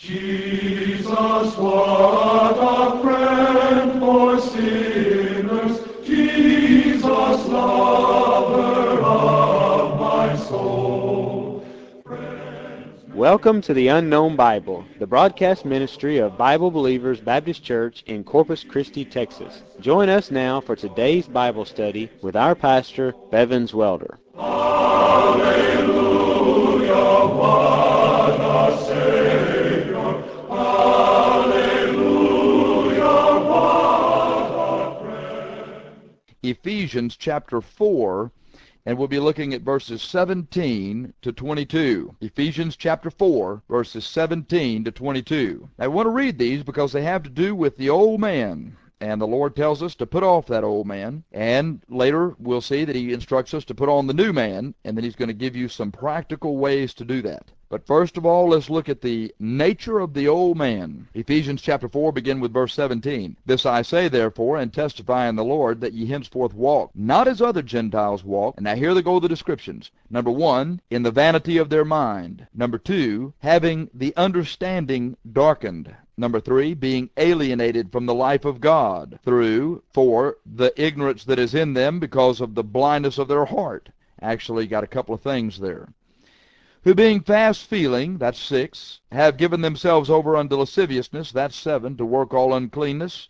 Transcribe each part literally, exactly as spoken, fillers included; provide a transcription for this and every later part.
Jesus, what a friend for sinners, Jesus, lover of my soul. Welcome to the Unknown Bible, the broadcast ministry of Bible Believers Baptist Church in Corpus Christi, Texas. Join us now for today's Bible study with our pastor, Bevins Welder. Hallelujah, what a Savior. Hallelujah, what a friend. Ephesians chapter four, and we'll be looking at verses seventeen to twenty-two. Ephesians chapter four, verses seventeen to twenty-two. I want to read these because they have to do with the old man. And the Lord tells us to put off that old man. And later we'll see that he instructs us to put on the new man. And then he's going to give you some practical ways to do that. But first of all, let's look at the nature of the old man. Ephesians chapter four, begin with verse seventeen. This I say, therefore, and testify in the Lord, that ye henceforth walk, not as other Gentiles walk. And now here they go the descriptions. Number one, in the vanity of their mind. Number two, having the understanding darkened. Number three, being alienated from the life of God through, four, the ignorance that is in them because of the blindness of their heart. Actually, got a couple of things there. Who being fast-feeling, that's six, have given themselves over unto lasciviousness, that's seven, to work all uncleanness,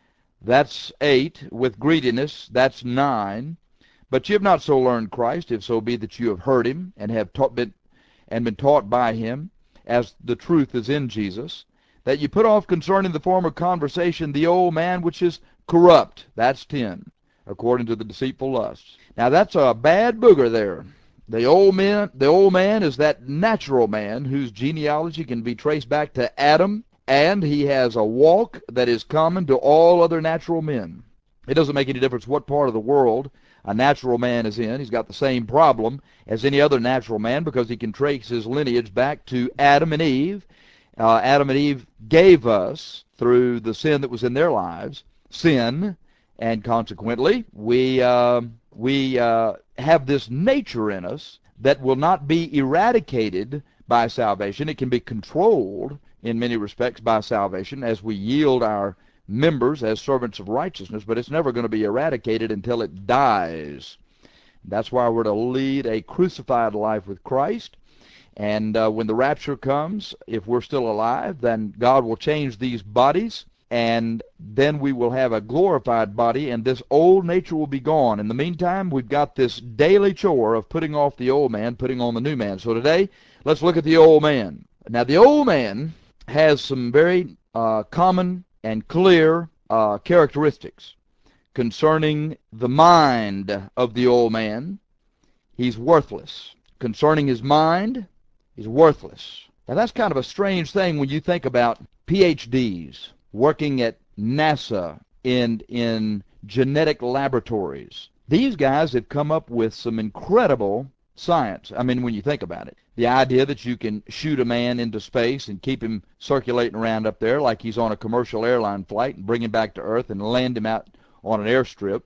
that's eight, with greediness, that's nine. But ye have not so learned Christ, if so be that you have heard him, and have taught been, and been taught by him, as the truth is in Jesus, that you put off concerning the former conversation the old man which is corrupt, that's ten, according to the deceitful lusts. Now that's a bad booger there. The old man, the old man is that natural man whose genealogy can be traced back to Adam, and he has a walk that is common to all other natural men. It doesn't make any difference what part of the world a natural man is in. He's got the same problem as any other natural man because he can trace his lineage back to Adam and Eve. Uh, Adam and Eve gave us, through the sin that was in their lives, sin, and consequently we uh, we uh, have this nature in us that will not be eradicated by salvation. It can be controlled in many respects by salvation as we yield our members as servants of righteousness, but it's never going to be eradicated until it dies. That's why we're to lead a crucified life with Christ. And uh, when the rapture comes, if we're still alive, then God will change these bodies, and then we will have a glorified body, and this old nature will be gone. In the meantime, we've got this daily chore of putting off the old man, putting on the new man. So today, let's look at the old man. Now, the old man has some very uh, common and clear uh, characteristics concerning the mind of the old man. He's worthless. Concerning his mind, he's worthless. Now that's kind of a strange thing when you think about P H Ds working at NASA in, in genetic laboratories. These guys have come up with some incredible science. I mean, when you think about it. The idea that you can shoot a man into space and keep him circulating around up there like he's on a commercial airline flight and bring him back to Earth and land him out on an airstrip.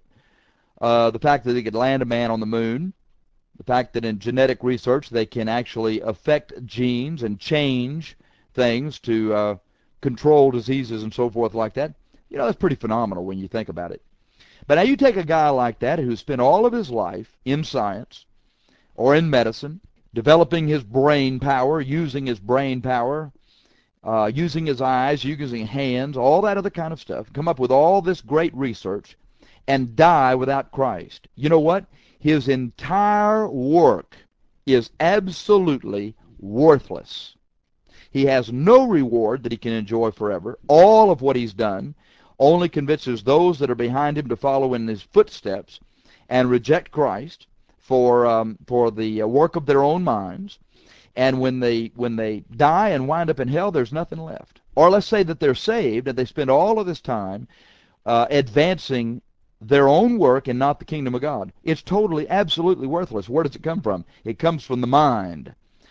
Uh, the fact that they could land a man on the moon. The fact that in genetic research they can actually affect genes and change things to uh, control diseases and so forth like that. You know, that's pretty phenomenal when you think about it. But now you take a guy like that who spent all of his life in science or in medicine, developing his brain power, using his brain power, uh, using his eyes, using hands, all that other kind of stuff, come up with all this great research, and die without Christ. You know what? His entire work is absolutely worthless. He has no reward that he can enjoy forever. All of what he's done only convinces those that are behind him to follow in his footsteps and reject Christ for um, for the work of their own minds. And when they when they die and wind up in hell, there's nothing left. Or let's say that they're saved and they spend all of this time uh, advancing their own work and not the kingdom of God. It's totally, absolutely worthless. Where does it come from? It comes from the mind.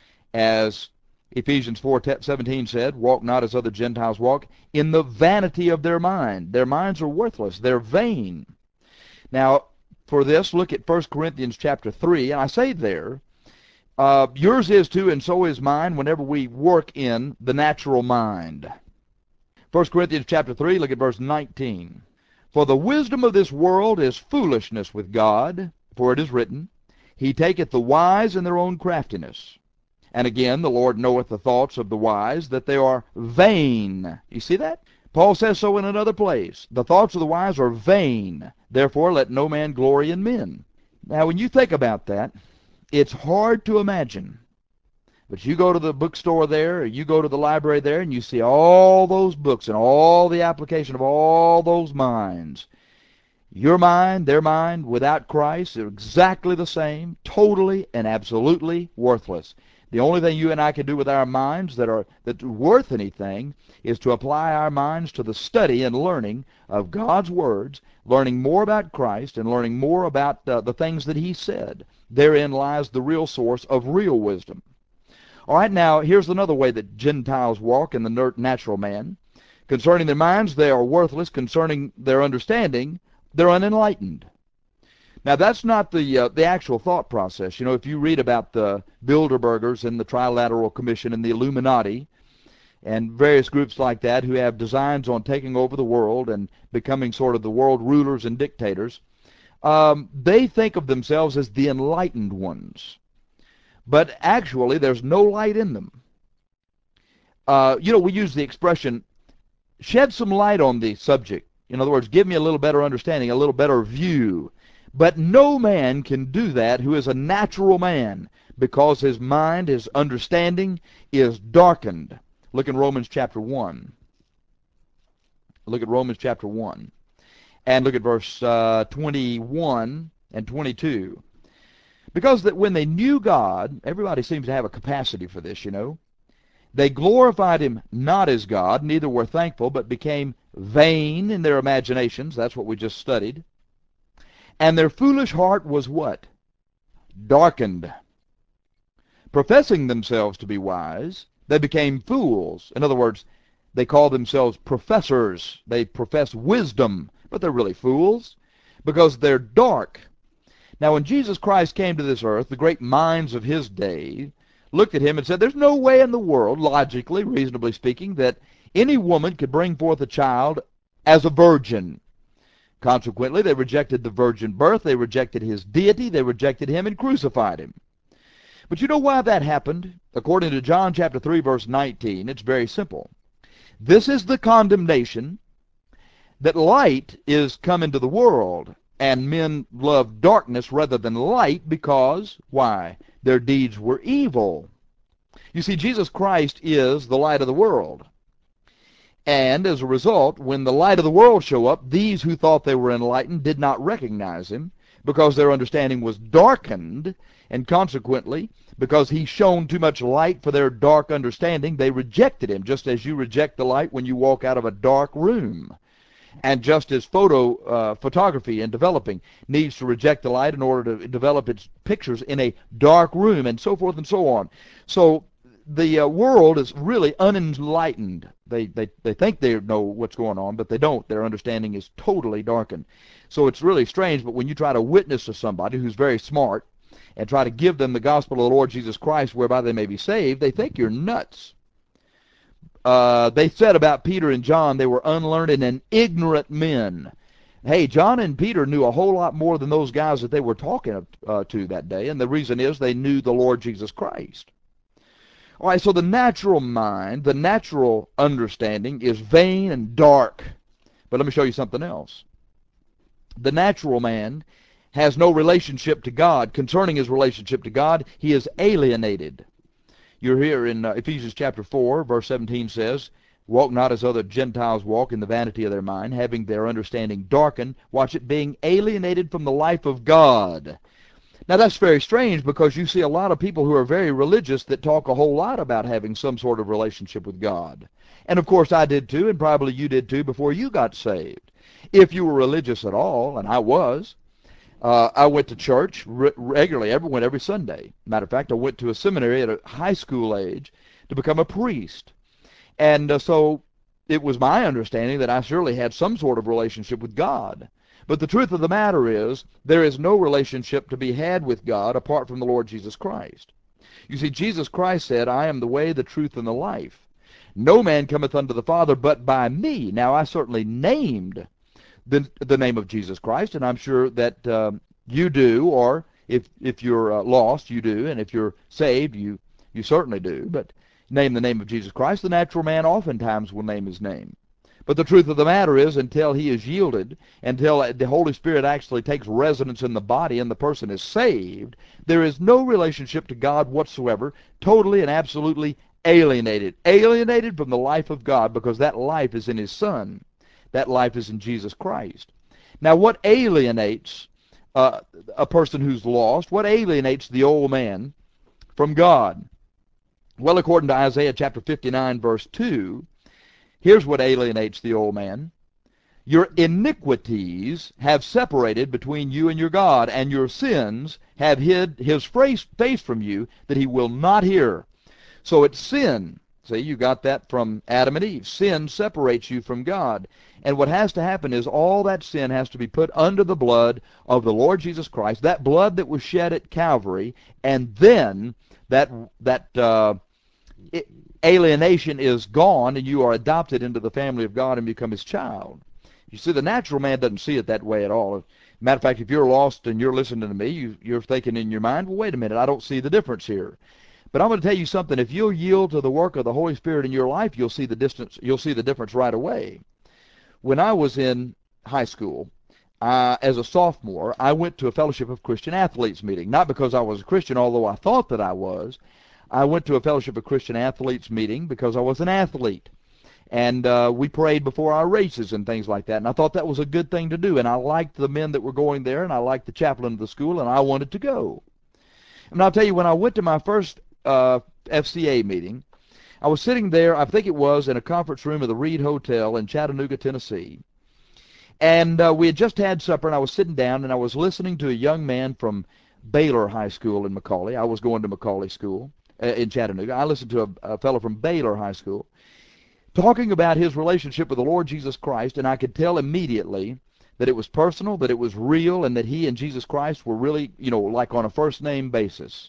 As Ephesians four seventeen said, walk not as other Gentiles walk, in the vanity of their mind. Their minds are worthless. They're vain. Now, for this, look at First Corinthians chapter three, and I say there Uh, yours is too, and so is mine whenever we work in the natural mind. First Corinthians chapter three, look at verse nineteen. For the wisdom of this world is foolishness with God, for it is written, He taketh the wise in their own craftiness. And again, the Lord knoweth the thoughts of the wise, that they are vain. You see that? Paul says so in another place. The thoughts of the wise are vain. Therefore let no man glory in men. Now when you think about that, it's hard to imagine. But you go to the bookstore there, or you go to the library there, and you see all those books and all the application of all those minds. Your mind, their mind, without Christ, are exactly the same, totally and absolutely worthless. The only thing you and I can do with our minds that are that are worth anything is to apply our minds to the study and learning of God's words, learning more about Christ and learning more about uh, the things that He said. Therein lies the real source of real wisdom. All right, now, here's another way that Gentiles walk in the natural man. Concerning their minds, they are worthless. Concerning their understanding, they're unenlightened. Now, that's not the uh, the actual thought process. You know, if you read about the Bilderbergers and the Trilateral Commission and the Illuminati and various groups like that who have designs on taking over the world and becoming sort of the world rulers and dictators, um, they think of themselves as the enlightened ones. But actually, there's no light in them. Uh, you know, we use the expression, shed some light on the subject. In other words, give me a little better understanding, a little better view. But no man can do that who is a natural man, because his mind, his understanding is darkened. Look in Romans chapter one. Look at Romans chapter one. And look at verse uh, twenty-one and twenty-two. Because that when they knew God, everybody seems to have a capacity for this, you know. They glorified Him not as God, neither were thankful, but became vain in their imaginations. That's what we just studied. And their foolish heart was what? Darkened. Professing themselves to be wise, they became fools. In other words, they call themselves professors. They profess wisdom, but they're really fools because they're dark. Now, when Jesus Christ came to this earth, the great minds of His day looked at Him and said, there's no way in the world, logically, reasonably speaking, that any woman could bring forth a child as a virgin. Consequently, they rejected the virgin birth, they rejected His deity, they rejected Him and crucified Him. But you know why that happened? According to John chapter three, verse nineteen, it's very simple. This is the condemnation, that light is come into the world, and men love darkness rather than light because, why? Their deeds were evil. You see, Jesus Christ is the light of the world. And as a result, when the light of the world show up, these who thought they were enlightened did not recognize Him because their understanding was darkened, and consequently, because He shone too much light for their dark understanding, they rejected Him, just as you reject the light when you walk out of a dark room. And just as photo uh, photography and developing needs to reject the light in order to develop its pictures in a dark room, and so forth and so on. So the uh, world is really unenlightened. They, they, they think they know what's going on, but they don't. Their understanding is totally darkened. So it's really strange, but when you try to witness to somebody who's very smart and try to give them the gospel of the Lord Jesus Christ whereby they may be saved, they think you're nuts. Uh, they said about Peter and John they were unlearned and ignorant men. Hey, John and Peter knew a whole lot more than those guys that they were talking uh, to that day, and the reason is they knew the Lord Jesus Christ. All right, so the natural mind, the natural understanding is vain and dark. But let me show you something else. The natural man has no relationship to God. Concerning his relationship to God, he is alienated. You're here in uh, Ephesians chapter four, verse seventeen says, walk not as other Gentiles walk in the vanity of their mind, having their understanding darkened, watch it, being alienated from the life of God. Now that's very strange, because you see a lot of people who are very religious that talk a whole lot about having some sort of relationship with God. And of course I did too, and probably you did too before you got saved. If you were religious at all, and I was, Uh, I went to church re regularly, every, went every Sunday. Matter of fact, I went to a seminary at a high school age to become a priest. And uh, so it was my understanding that I surely had some sort of relationship with God. But the truth of the matter is, there is no relationship to be had with God apart from the Lord Jesus Christ. You see, Jesus Christ said, I am the way, the truth, and the life. No man cometh unto the Father but by me. Now, I certainly named the, the name of Jesus Christ, and I'm sure that um, you do, or if, if you're uh, lost, you do, and if you're saved, you, you certainly do. But name the name of Jesus Christ. The natural man oftentimes will name his name. But the truth of the matter is, until he is yielded, until the Holy Spirit actually takes residence in the body and the person is saved, there is no relationship to God whatsoever, totally and absolutely alienated. Alienated from the life of God, because that life is in His Son. That life is in Jesus Christ. Now, what alienates uh, a person who's lost? What alienates the old man from God? Well, according to Isaiah chapter fifty-nine, verse two, here's what alienates the old man. Your iniquities have separated between you and your God, and your sins have hid His face from you, that He will not hear. So it's sin. See, you got that from Adam and Eve. Sin separates you from God. And what has to happen is all that sin has to be put under the blood of the Lord Jesus Christ, that blood that was shed at Calvary, and then that, that uh, it, alienation is gone, and you are adopted into the family of God and become His child. You see, the natural man doesn't see it that way at all. Matter of fact, if you're lost and you're listening to me, you, you're thinking in your mind, well, wait a minute, I don't see the difference here. But I'm going to tell you something. If you'll yield to the work of the Holy Spirit in your life, you'll see the distance. You'll see the difference right away. When I was in high school, uh, as a sophomore, I went to a Fellowship of Christian Athletes meeting. Not because I was a Christian, although I thought that I was. I went to a Fellowship of Christian Athletes meeting because I was an athlete. And uh, we prayed before our races and things like that. And I thought that was a good thing to do. And I liked the men that were going there, and I liked the chaplain of the school, and I wanted to go. And I'll tell you, when I went to my first uh, F C A meeting, I was sitting there, I think it was, in a conference room of the Reed Hotel in Chattanooga, Tennessee. And uh, we had just had supper, and I was sitting down, and I was listening to a young man from Baylor High School in McCallie. I was going to McCallie School uh, in Chattanooga. I listened to a, a fellow from Baylor High School talking about his relationship with the Lord Jesus Christ, and I could tell immediately that it was personal, that it was real, and that he and Jesus Christ were really, you know, like on a first-name basis.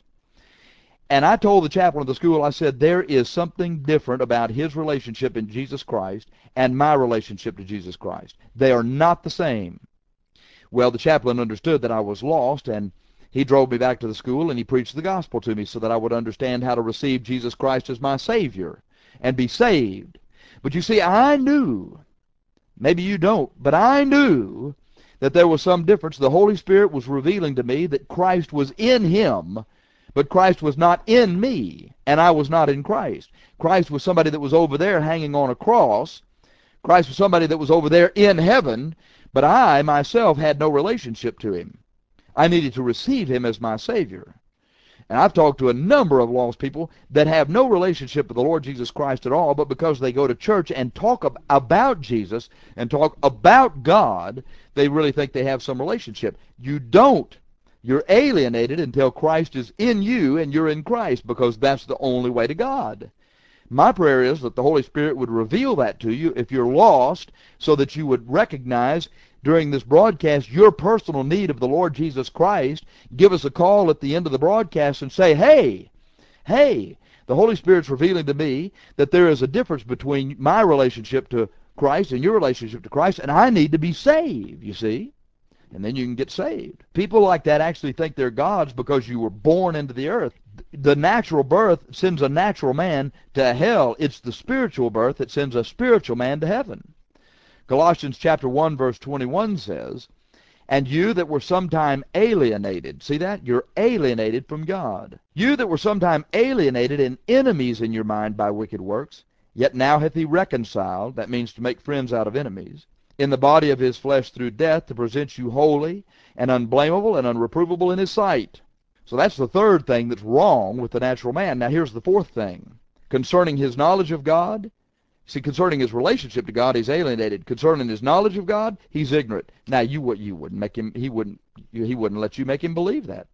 And I told the chaplain of the school, I said, there is something different about his relationship in Jesus Christ and my relationship to Jesus Christ. They are not the same. Well, the chaplain understood that I was lost, and he drove me back to the school, and he preached the gospel to me so that I would understand how to receive Jesus Christ as my Savior and be saved. But you see, I knew, maybe you don't, but I knew that there was some difference. The Holy Spirit was revealing to me that Christ was in him, but Christ was not in me, and I was not in Christ. Christ was somebody that was over there hanging on a cross. Christ was somebody that was over there in heaven, but I myself had no relationship to him. I needed to receive him as my Savior. And I've talked to a number of lost people that have no relationship with the Lord Jesus Christ at all, but because they go to church and talk ab about Jesus and talk about God, they really think they have some relationship. You don't. You're alienated until Christ is in you and you're in Christ, because that's the only way to God. My prayer is that the Holy Spirit would reveal that to you if you're lost, so that you would recognize during this broadcast your personal need of the Lord Jesus Christ. Give us a call at the end of the broadcast and say, hey, hey, the Holy Spirit's revealing to me that there is a difference between my relationship to Christ and your relationship to Christ, and I need to be saved, you see. And then you can get saved. People like that actually think they're gods because you were born into the earth. The natural birth sends a natural man to hell. It's the spiritual birth that sends a spiritual man to heaven. Colossians chapter one verse twenty-one says, and you that were sometime alienated, see that? You're alienated from God. You that were sometime alienated and enemies in your mind by wicked works, yet now hath he reconciled, that means to make friends out of enemies, in the body of his flesh through death, to present you holy and unblameable and unreprovable in his sight. So that's the third thing that's wrong with the natural man. Now here's the fourth thing. Concerning his knowledge of God, see, concerning his relationship to God, he's alienated. Concerning his knowledge of God, he's ignorant. Now you what you wouldn't make him he wouldn't he wouldn't let you make him believe that.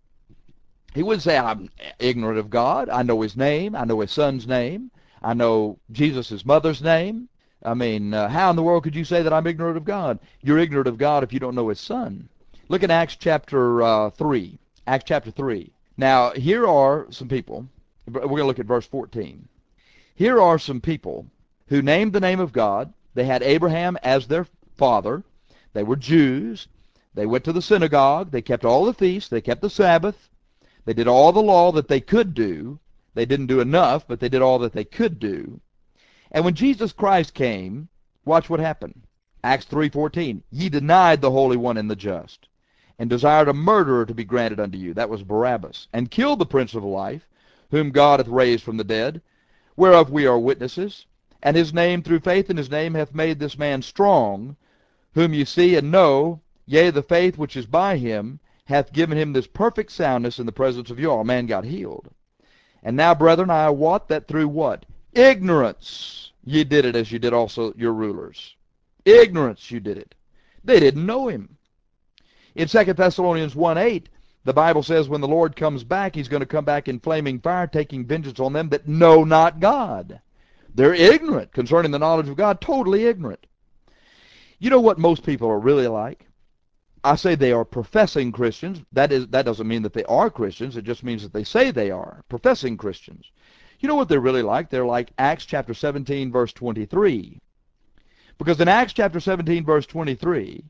He wouldn't say, I'm ignorant of God. I know his name. I know his son's name. I know Jesus' mother's name. I mean, uh, how in the world could you say that I'm ignorant of God? You're ignorant of God if you don't know his son. Look at Acts chapter uh, three. Acts chapter three. Now, here are some people. We're going to look at verse fourteen. Here are some people who named the name of God. They had Abraham as their father. They were Jews. They went to the synagogue. They kept all the feasts. They kept the Sabbath. They did all the law that they could do. They didn't do enough, but they did all that they could do. And when Jesus Christ came, watch what happened. Acts three fourteen. Ye denied the Holy One and the just, and desired a murderer to be granted unto you. That was Barabbas. And killed the Prince of Life, whom God hath raised from the dead, whereof we are witnesses. And his name, through faith in his name, hath made this man strong, whom ye see and know. Yea, the faith which is by him hath given him this perfect soundness in the presence of you all. Man got healed. And now, brethren, I wot that through what? Ignorance ye did it, as you did also your rulers. Ignorance you did it. They didn't know him. In Second Thessalonians one eight, the Bible says when the Lord comes back, he's going to come back in flaming fire, taking vengeance on them that know not God. They're ignorant concerning the knowledge of God, totally ignorant. You know what most people are really like? I say they are professing Christians. That is, that doesn't mean that they are Christians. It just means that they say they are professing Christians. You know what they're really like? They're like Acts chapter seventeen, verse twenty-three. Because in Acts chapter seventeen, verse twenty-three,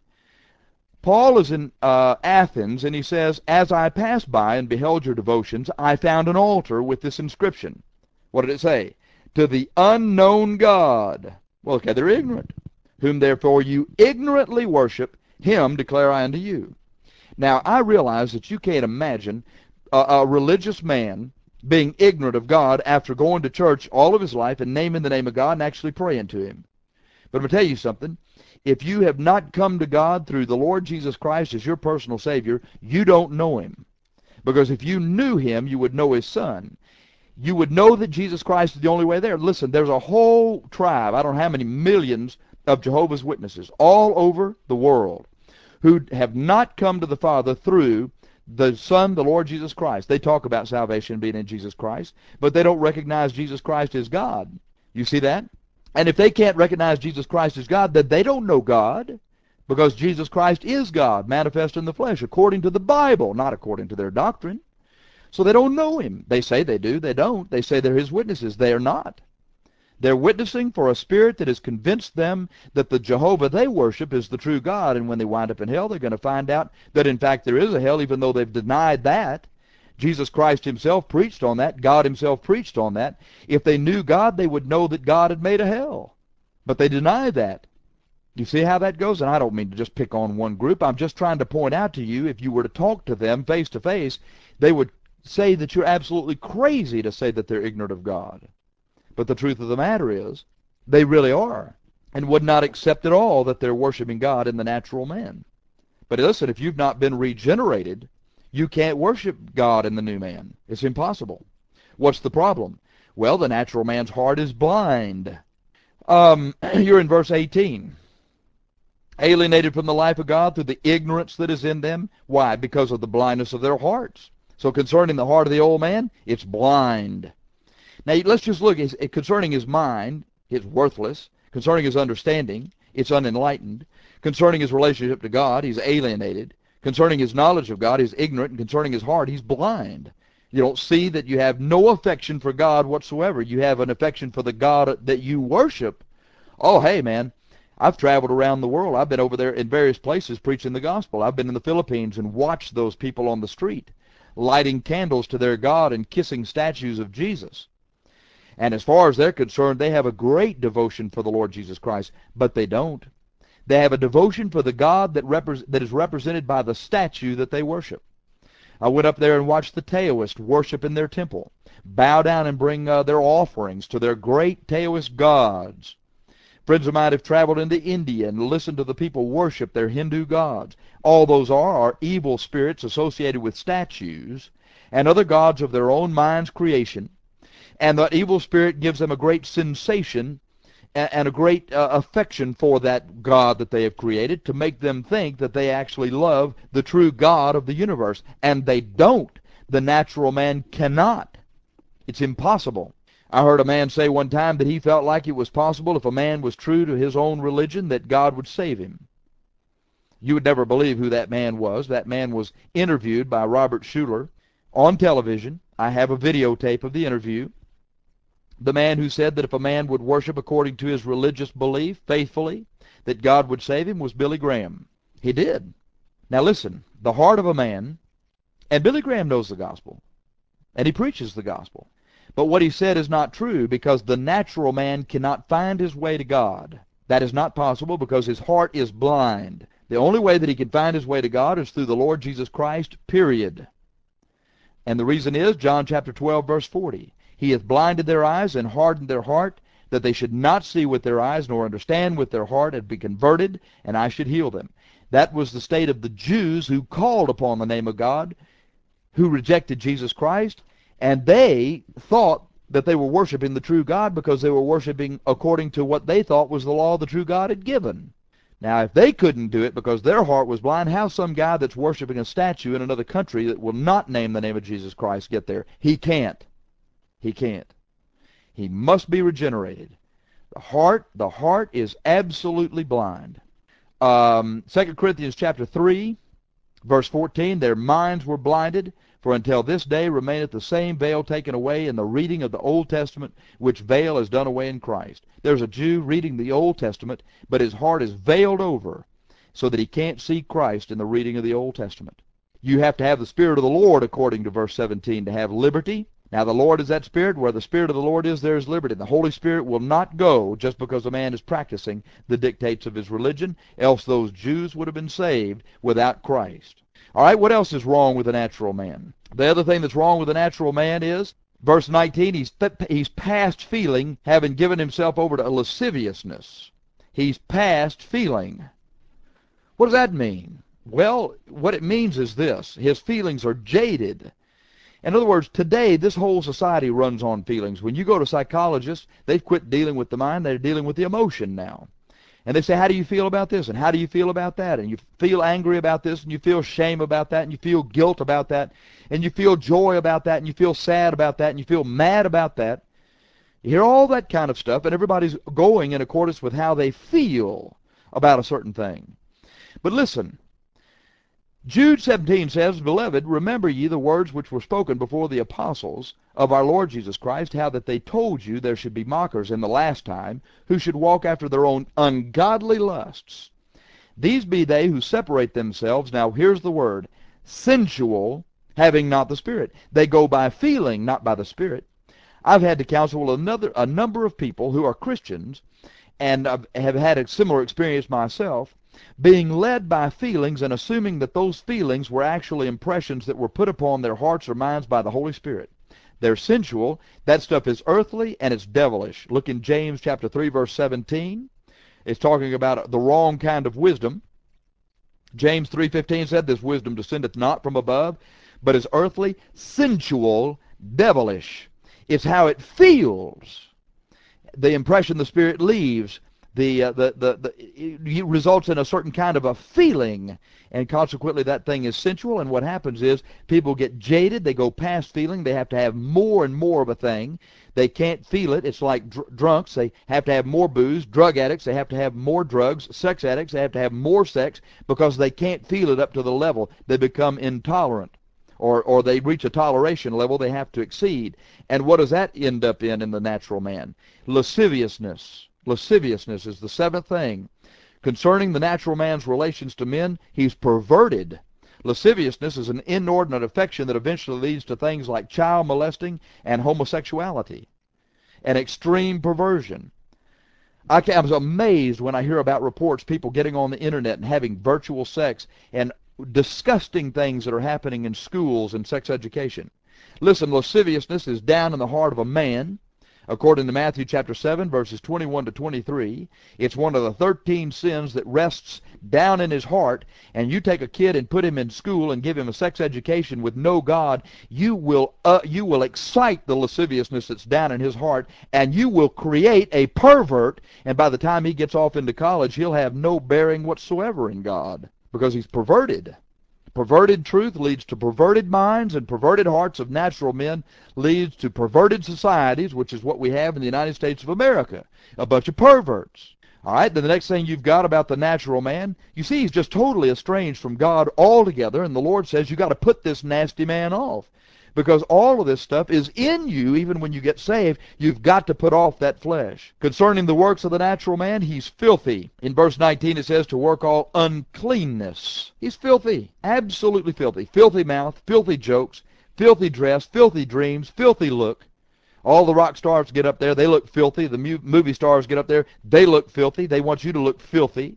Paul is in uh, Athens, and he says, As I passed by and beheld your devotions, I found an altar with this inscription. What did it say? To the unknown God. Well, okay, they're ignorant. Whom therefore you ignorantly worship, him declare I unto you. Now, I realize that you can't imagine a, a religious man being ignorant of God after going to church all of his life and naming the name of God and actually praying to him. But I'm going to tell you something. If you have not come to God through the Lord Jesus Christ as your personal Savior, you don't know him. Because if you knew him, you would know his Son. You would know that Jesus Christ is the only way there. Listen, there's a whole tribe, I don't know how many millions of Jehovah's Witnesses all over the world who have not come to the Father through the Son, the Lord Jesus Christ. They talk about salvation being in Jesus Christ, but they don't recognize Jesus Christ as God. You see that? And if they can't recognize Jesus Christ as God, then they don't know God, because Jesus Christ is God, manifest in the flesh, according to the Bible, not according to their doctrine. So they don't know him. They say they do. They don't. They say they're his witnesses. They are not. They're witnessing for a spirit that has convinced them that the Jehovah they worship is the true God, and when they wind up in hell, they're going to find out that in fact there is a hell, even though they've denied that. Jesus Christ himself preached on that. God himself preached on that. If they knew God, they would know that God had made a hell. But they deny that. You see how that goes? And I don't mean to just pick on one group. I'm just trying to point out to you, if you were to talk to them face to face, they would say that you're absolutely crazy to say that they're ignorant of God. But the truth of the matter is, they really are, and would not accept at all that they're worshiping God in the natural man. But listen, if you've not been regenerated, you can't worship God in the new man. It's impossible. What's the problem? Well, the natural man's heart is blind. Um, you're in verse eighteen. Alienated from the life of God through the ignorance that is in them. Why? Because of the blindness of their hearts. So concerning the heart of the old man, it's blind. Now, let's just look. Concerning his mind, it's worthless. Concerning his understanding, it's unenlightened. Concerning his relationship to God, he's alienated. Concerning his knowledge of God, he's ignorant. And concerning his heart, he's blind. You don't see that you have no affection for God whatsoever. You have an affection for the God that you worship. Oh, hey, man, I've traveled around the world. I've been over there in various places preaching the gospel. I've been in the Philippines and watched those people on the street lighting candles to their God and kissing statues of Jesus. And as far as they're concerned, they have a great devotion for the Lord Jesus Christ, but they don't. They have a devotion for the God that, repre that is represented by the statue that they worship. I went up there and watched the Taoists worship in their temple, bow down and bring uh, their offerings to their great Taoist gods. Friends of mine have traveled into India and listened to the people worship their Hindu gods. All those are are evil spirits associated with statues and other gods of their own mind's creation. And that evil spirit gives them a great sensation and a great uh, affection for that God that they have created, to make them think that they actually love the true God of the universe. And they don't. The natural man cannot. It's impossible. I heard a man say one time that he felt like it was possible, if a man was true to his own religion, that God would save him. You would never believe who that man was. That man was interviewed by Robert Schuller. on television. I have a videotape of the interview. The man who said that if a man would worship according to his religious belief faithfully, that God would save him, was Billy Graham. He did. Now listen, the heart of a man, and Billy Graham knows the gospel, and he preaches the gospel. But what he said is not true, because the natural man cannot find his way to God. That is not possible because his heart is blind. The only way that he can find his way to God is through the Lord Jesus Christ, period. And the reason is John chapter twelve, verse forty. He hath blinded their eyes and hardened their heart, that they should not see with their eyes, nor understand with their heart, and be converted, and I should heal them. That was the state of the Jews who called upon the name of God, who rejected Jesus Christ, and they thought that they were worshiping the true God because they were worshiping according to what they thought was the law the true God had given. Now, if they couldn't do it because their heart was blind, how some guy that's worshiping a statue in another country that will not name the name of Jesus Christ get there? He can't. He can't. He must be regenerated. The heart, the heart is absolutely blind. Um, Second Corinthians chapter three, verse fourteen, their minds were blinded, for until this day remaineth the same veil taken away in the reading of the Old Testament, which veil is done away in Christ. There's a Jew reading the Old Testament, but his heart is veiled over so that he can't see Christ in the reading of the Old Testament. You have to have the Spirit of the Lord, according to verse seventeen, to have liberty. Now the Lord is that Spirit. Where the Spirit of the Lord is, there is liberty. The Holy Spirit will not go just because a man is practicing the dictates of his religion, else those Jews would have been saved without Christ. All right, what else is wrong with the natural man? The other thing that's wrong with the natural man is, verse nineteen, he's, he's past feeling, having given himself over to lasciviousness. He's past feeling. What does that mean? Well, what it means is this. His feelings are jaded. In other words, today, this whole society runs on feelings. When you go to psychologists, they've quit dealing with the mind. They're dealing with the emotion now. And they say, how do you feel about this? And how do you feel about that? And you feel angry about this, and you feel shame about that, and you feel guilt about that, and you feel joy about that, and you feel sad about that, and you feel mad about that. You hear all that kind of stuff, and everybody's going in accordance with how they feel about a certain thing. But listen, Jude seventeen says, Beloved, remember ye the words which were spoken before the apostles of our Lord Jesus Christ, how that they told you there should be mockers in the last time, who should walk after their own ungodly lusts. These be they who separate themselves, now here's the word, sensual, having not the Spirit. They go by feeling, not by the Spirit. I've had to counsel another, a number of people who are Christians, and I have had a similar experience myself, being led by feelings and assuming that those feelings were actually impressions that were put upon their hearts or minds by the Holy Spirit. They're sensual. That stuff is earthly and it's devilish. Look in James chapter three, verse seventeen. It's talking about the wrong kind of wisdom. James three fifteen said, This wisdom descendeth not from above, but is earthly, sensual, devilish. It's how it feels. The impression the Spirit leaves The, uh, the, the, the, it results in a certain kind of a feeling, and consequently that thing is sensual, and what happens is people get jaded, they go past feeling, they have to have more and more of a thing, they can't feel it, it's like dr drunks, they have to have more booze, drug addicts, they have to have more drugs, sex addicts, they have to have more sex, because they can't feel it up to the level, they become intolerant, or, or they reach a toleration level they have to exceed, and what does that end up in in the natural man? Lasciviousness. Lasciviousness is the seventh thing. Concerning the natural man's relations to men, he's perverted. Lasciviousness is an inordinate affection that eventually leads to things like child molesting and homosexuality, and extreme perversion. I was amazed when I hear about reports, people getting on the internet and having virtual sex, and disgusting things that are happening in schools and sex education. Listen, lasciviousness is down in the heart of a man. According to Matthew chapter seven, verses twenty-one to twenty-three, it's one of the thirteen sins that rests down in his heart, and you take a kid and put him in school and give him a sex education with no God, you will, uh, you will excite the lasciviousness that's down in his heart, and you will create a pervert, and by the time he gets off into college, he'll have no bearing whatsoever in God, because he's perverted. Perverted truth leads to perverted minds, and perverted hearts of natural men leads to perverted societies, which is what we have in the United States of America. A bunch of perverts. All right, then the next thing you've got about the natural man, you see he's just totally estranged from God altogether, and the Lord says you've got to put this nasty man off. because all of this stuff is in you even when you get saved. You've got to put off that flesh. Concerning the works of the natural man, he's filthy. In verse nineteen it says to work all uncleanness. He's filthy, absolutely filthy. Filthy mouth, filthy jokes, filthy dress, filthy dreams, filthy look. All the rock stars get up there, they look filthy. The mu movie stars get up there, they look filthy. They want you to look filthy.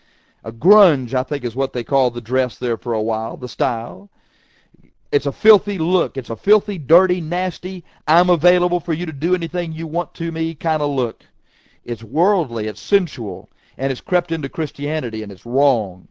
A grunge, I think, is what they call the dress there for a while, the style. It's a filthy look. It's a filthy, dirty, nasty, I'm available for you to do anything you want to me kind of look. It's worldly, it's sensual, and it's crept into Christianity, and it's wrong.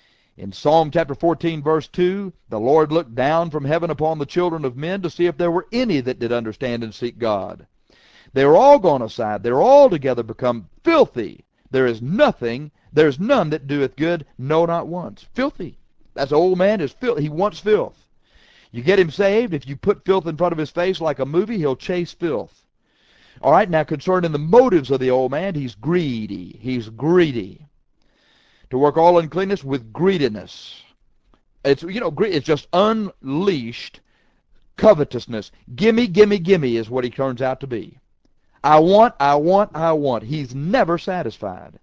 In Psalm chapter fourteen, verse two, the Lord looked down from heaven upon the children of men to see if there were any that did understand and seek God. They are all gone aside. They're all together become filthy. There is nothing, there's none that doeth good, no, not once. Filthy. That's old man is filth. He wants filth. You get him saved, if you put filth in front of his face like a movie, he'll chase filth. All right, now concerning the motives of the old man, he's greedy. He's greedy. To work all uncleanness with greediness. It's, you know, it's just unleashed covetousness. Gimme, gimme, gimme is what he turns out to be. I want, I want, I want. He's never satisfied.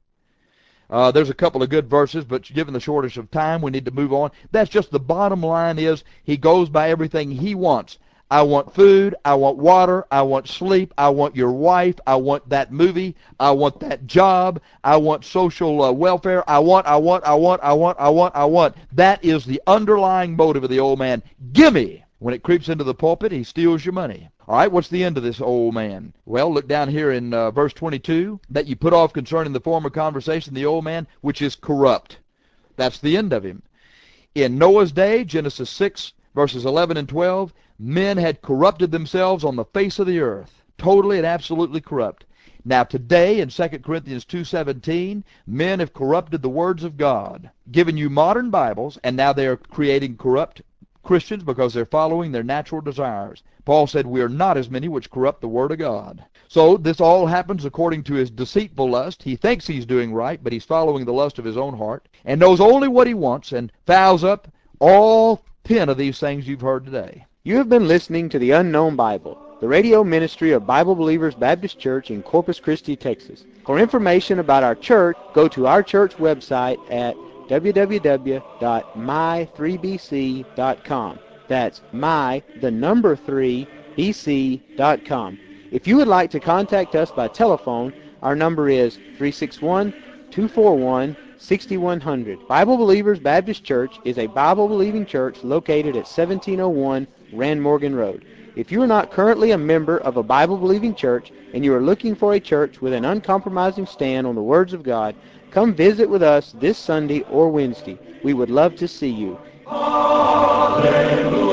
Uh, there's a couple of good verses, but given the shortage of time, we need to move on. That's just the bottom line is he goes by everything he wants. I want food, I want water, I want sleep, I want your wife, I want that movie, I want that job, I want social uh, welfare, I want, I want, I want, I want, I want, I want. That is the underlying motive of the old man. Gimme! When it creeps into the pulpit, he steals your money. All right, what's the end of this old man? Well, look down here in uh, verse twenty-two, that you put off concerning the former conversation, the old man, which is corrupt. That's the end of him. In Noah's day, Genesis six, verses eleven and twelve, men had corrupted themselves on the face of the earth, totally and absolutely corrupt. Now today, in Second Corinthians two seventeen, men have corrupted the words of God, given you modern Bibles, and now they are creating corrupt Christians because they're following their natural desires. Paul said, we are not as many which corrupt the word of God. So this all happens according to his deceitful lust. He thinks he's doing right, but he's following the lust of his own heart, and knows only what he wants, and fouls up all ten of these things you've heard today. You have been listening to the Unknown Bible, the radio ministry of Bible Believers Baptist Church in Corpus Christi, Texas. For information about our church, go to our church website at w w w dot my three b c dot com. That's my, the number three, b c dot com. If you would like to contact us by telephone, our number is three six one, two four one, six one zero zero. Bible Believers Baptist Church is a Bible-believing church located at seventeen oh one Rand Morgan Road. If you are not currently a member of a Bible-believing church and you are looking for a church with an uncompromising stand on the words of God, come visit with us this Sunday or Wednesday. We would love to see you. Hallelujah.